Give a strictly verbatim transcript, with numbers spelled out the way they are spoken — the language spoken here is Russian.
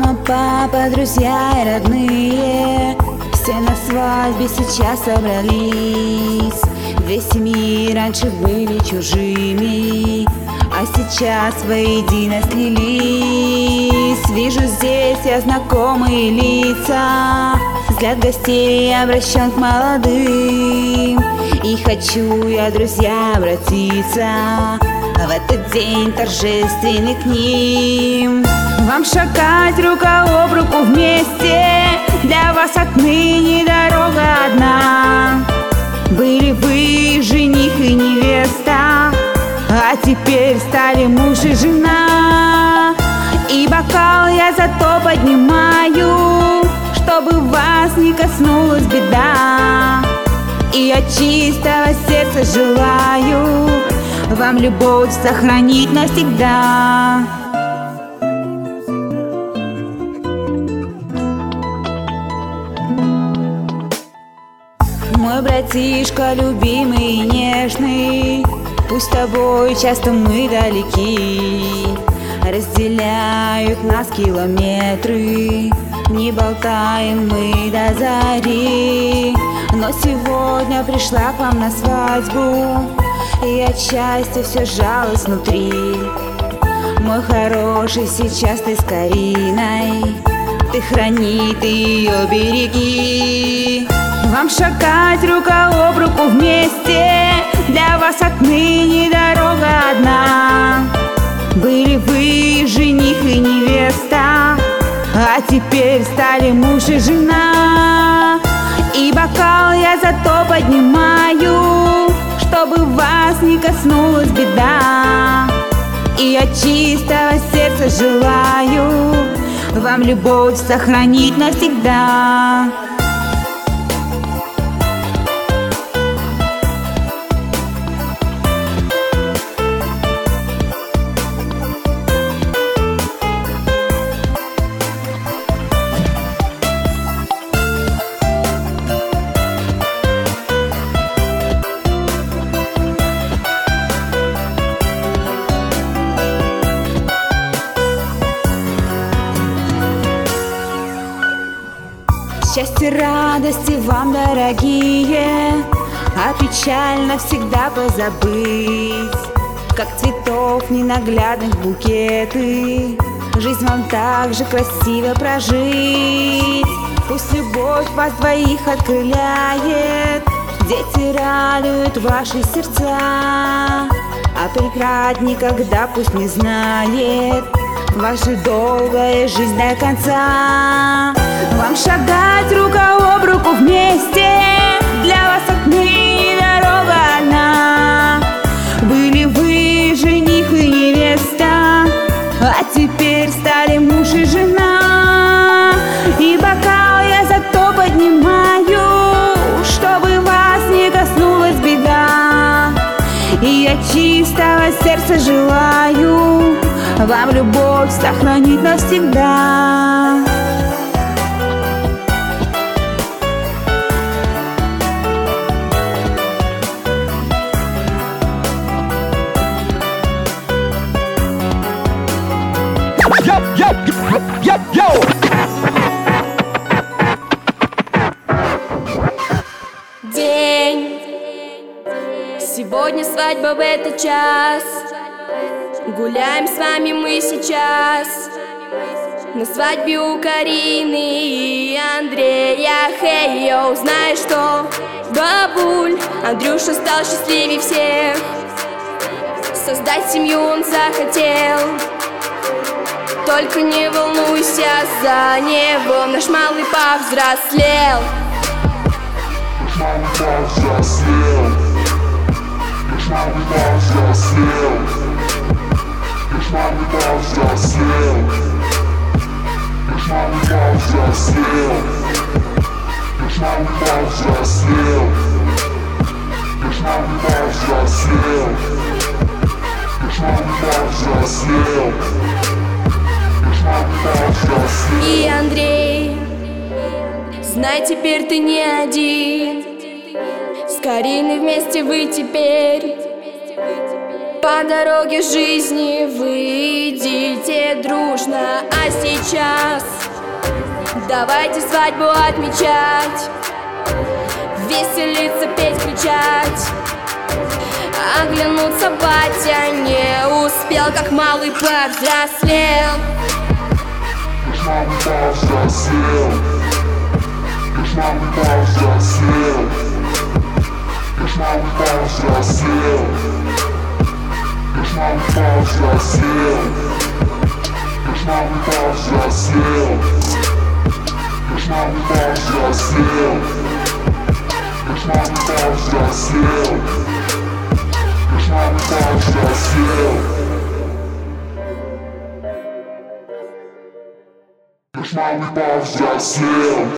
Мама, папа, друзья и родные, все на свадьбе сейчас собрались. Две семьи раньше были чужими, а сейчас воедино слились. Вижу здесь я знакомые лица, взгляд гостей обращен к молодым. И хочу я, друзья, обратиться в этот день торжественный к ним. Вам шагать рука об руку вместе, для вас отныне дорога одна. Были вы жених и невеста, а теперь стали муж и жена. И бокал я зато поднимаю, чтобы вас не коснулась беда. И от чистого сердца желаю вам любовь сохранить навсегда. Мой братишка любимый и нежный, пусть с тобой часто мы далеки. Разделяют нас километры, не болтаем мы до зари. Но сегодня пришла к вам на свадьбу, и от счастья все сжалось внутри. Мой хороший, сейчас ты с Кариной, ты храни, ты ее береги. Вам шагать рука об руку вместе, для вас отныне дорога одна. Были вы жених и невеста, а теперь стали муж и жена. И бокал я зато поднимаю, чтобы вас не коснулась беда. И от чистого сердца желаю вам любовь сохранить навсегда. Счастье, радости вам, дорогие, а печаль навсегда позабыть. Как цветов ненаглядных букеты, жизнь вам так же красиво прожить. Пусть любовь вас двоих открыляет, дети радуют ваши сердца. А преград никогда пусть не знает ваша долгая жизнь до конца. Вам шагать рука об руку вместе, для вас отныне дорога одна. Были вы жених и невеста, а теперь стали муж и жена. И бокал я зато поднимаю, чтобы вас не коснулась беда. И от чистого сердца желаю вам любовь сохранить навсегда. День, сегодня свадьба в этот час. Гуляем с вами мы сейчас на свадьбе у Карины и Андрея. Хей, йоу, знаешь что, бабуль, Андрюша стал счастливее всех. Создать семью он захотел, только не волнуйся за него, наш малый повзрослел. Наш малый повзрослел. Наш малый повзрослел. Наш малый повзрослел. Наш малый повзрослел. Наш малый повзрослел. Наш малый повзрослел. Наш малый повзрослел. Наш малый повзрослел. И Андрей, знай, теперь ты не один. С Кариной вместе вы теперь. По дороге жизни вы идите дружно. А сейчас давайте свадьбу отмечать, веселиться, петь, кричать. Оглянуться батя не успел, как малый повзрослел. Лишь малый повзрослел. Лишь малый повзрослел. Лишь малый повзрослел. Лишь малый повзрослел. Лишь малый повзрослел. Лишь малый повзрослел. Лишь малый повзрослел. Лишь малый повзрослел. Лишь малый повзрослел.